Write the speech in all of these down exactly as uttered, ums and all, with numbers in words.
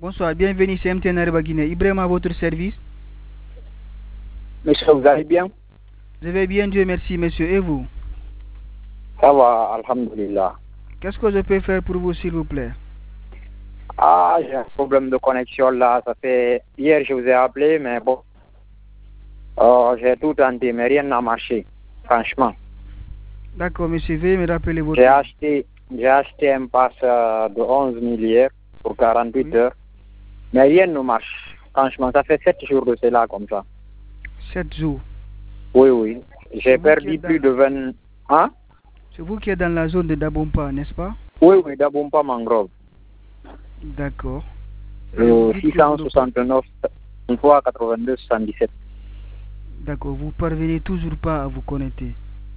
Bonsoir, bienvenue chez M T N Areba Guinée. Ibrahim à votre service. Monsieur, vous allez bien? Je vais bien, Dieu merci, monsieur. Et vous? Ça va, alhamdulillah. Qu'est-ce que je peux faire pour vous, s'il vous plaît? Ah, j'ai un problème de connexion là. Ça fait hier, je vous ai appelé, mais bon. Oh, j'ai tout tenté, mais rien n'a marché, franchement. D'accord, monsieur, veuillez me rappeler votre... J'ai acheté, j'ai acheté un pass euh, de onze mille hier pour quarante-huit Oui. heures, mais rien ne marche. Franchement, ça fait sept jours de cela comme ça. sept jours. Oui, oui. C'est J'ai vous qui perdu êtes dans plus la- de vingt... Hein? C'est vous qui êtes dans la zone de Dabompa, n'est-ce pas? Oui, oui, Dabompa Mangrove. D'accord. Et vous Le dites six que vous cent le... soixante-neuf, trois quatre-vingt-deux, soixante-dix-sept. D'accord, vous parvenez toujours pas à vous connecter.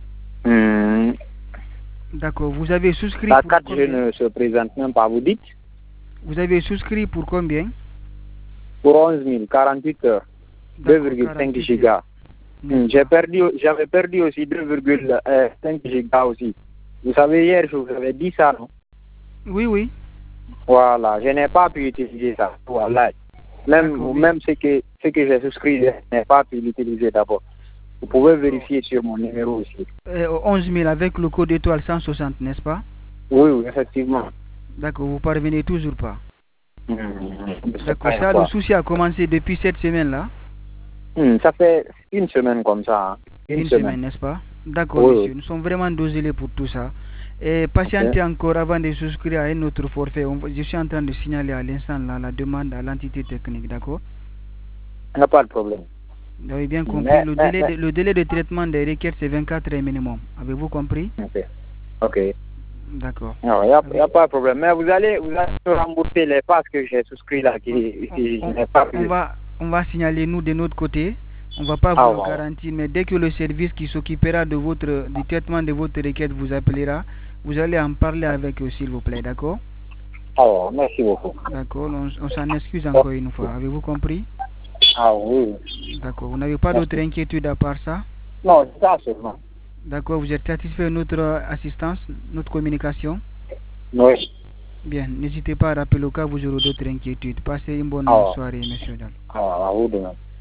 Hmm. D'accord, vous avez souscrit La pour quatre G combien? ne se présente même pas, vous dites? Vous avez souscrit pour combien? Pour onze mille, quarante-huit heures, deux D'accord, virgule cinq quarante-huit heures, gigas. n'est-ce Hmm, J'ai pas? perdu, j'avais perdu aussi deux virgule cinq gigas aussi. Vous savez, hier, je vous avais dit ça, non? Oui, oui. Voilà, je n'ai pas pu utiliser ça. Voilà. Même, D'accord, mais... même ce que, ce que j'ai souscrit, je n'ai pas pu l'utiliser d'abord. Vous pouvez vérifier sur mon numéro aussi. Euh, onze mille avec le code étoile cent soixante, n'est-ce pas? Oui, oui, effectivement. D'accord, vous parvenez toujours pas. Hmm, c'est D'accord, pas ça, le quoi. souci a commencé depuis cette semaine-là. Hmm, ça fait une semaine comme ça. Hein. Une Une semaine. semaine, n'est-ce pas? D'accord, Oui, monsieur, oui. nous sommes vraiment désolés pour tout ça. Et Ok. patientez encore avant de souscrire à un autre forfait. On va- je suis en train de signaler à l'instant là la demande à l'entité technique, d'accord? Il n'y a pas de problème. Vous avez bien compris. Mais, Le mais, délai mais, de, le délai de traitement des requêtes, c'est vingt-quatre heures minimum. Avez-vous compris? ok. Ok. D'accord. Il n'y a, y Avec- a pas de problème. Mais vous allez, vous allez me rembourser les passes que j'ai souscrits là, qui, on, qui je on- n'ai pas on pu. va, on va signaler nous de notre côté. On ne va pas vous Ah, le ouais. garantir, mais dès que le service qui s'occupera de votre, du traitement de votre requête vous appellera, vous allez en parler avec eux, s'il vous plaît, d'accord? Ah, ouais. Merci beaucoup. D'accord, on, on s'en excuse Oh, encore une fois. Avez-vous compris? ah oui. D'accord, vous n'avez pas d'autre Merci. inquiétude à part ça? Non, c'est ça seulement. D'accord, vous êtes satisfait de notre euh, assistance, notre communication? Oui. Bien, n'hésitez pas à rappeler au cas où vous aurez d'autres inquiétudes. Passez une bonne Ah, ouais. soirée, monsieur Dal. Ah, ouais. À vous de même.